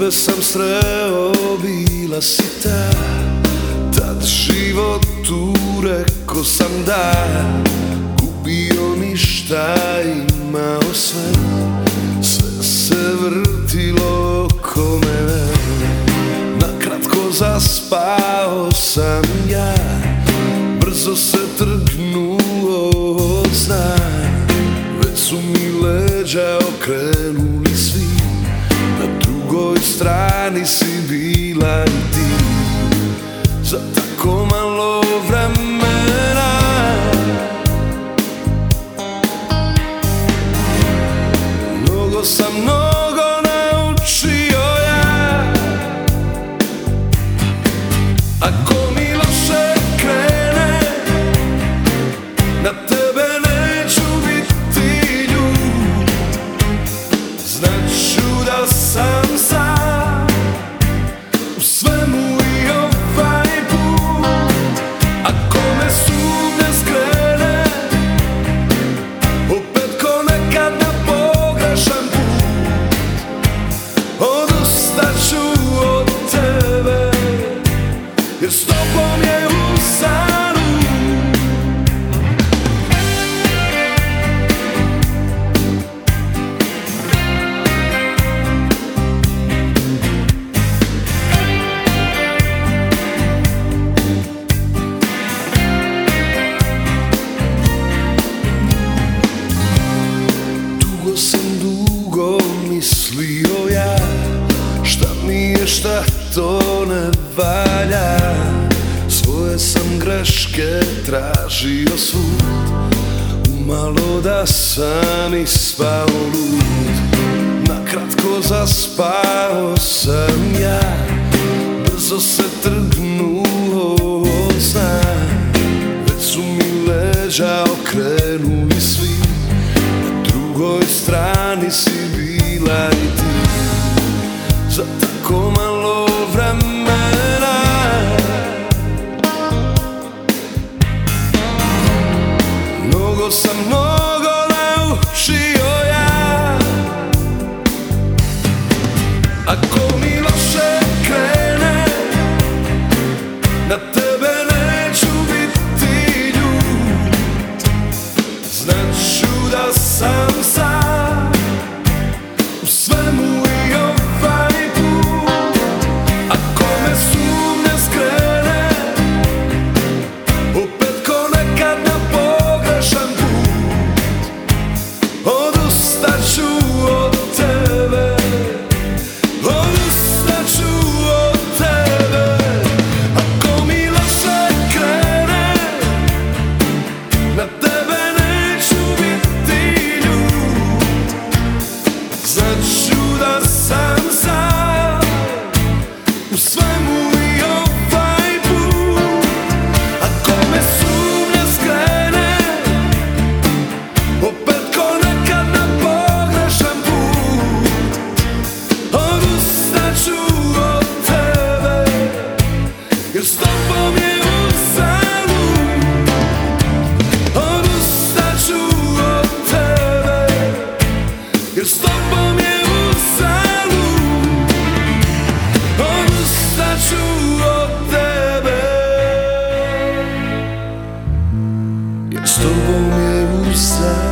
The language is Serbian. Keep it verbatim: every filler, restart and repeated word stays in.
tebe sam sreo, bila si ta. Tad životu reko sam da, gubio ništa, imao sve. Sve se vrtilo oko mene, nakratko zaspao sam ja. Brzo se trgnuo od sna, već su mi leđa okrenuli svi. Na drugoj strani si bila i ti, za tako malo vremena. Mnogo sam mnogo naučio ja. Ako mi loše krene, na tebe neću biti ljut. Znaću da sam sam u svemu i ovaj put. Ako me sumnja skrene, opet ko nekad na pogrešan put, odustaću od tebe, jer s tobom je u sanu. Dugo sam dugo mislio ja, šta mi je, šta to ne valja. Svoje sam greške tražio svud, umalo da sam ispao lud. Nakratko zaspao sam ja, brzo se trgnuo od sna. Već su mi leđa okrenuli svi, na drugoj strani si bila i ti, za tako malo vremena. Mnogo sam mnogo naučio ja. Ako mi loše krene, na tebe neću biti ljut. Znaću da sam sam u svemu i ovaj put. Ako me sumnja skrene, opet ko nekad na pogrešan put, odustaću od tebe, odustaću od tebe. Ako mi loše krene, na tebe neću biti ljut. Znaću da sam sam u svemu i ovaj put. Ako me sumnja skrene, opet ko nekad na pogrešan put, odustaću od tebe, jer s tobom je u sanu. Odustaću od tebe, jer s tobom je u sanu. Odustaću od tebe, jer s tobom je u sanu.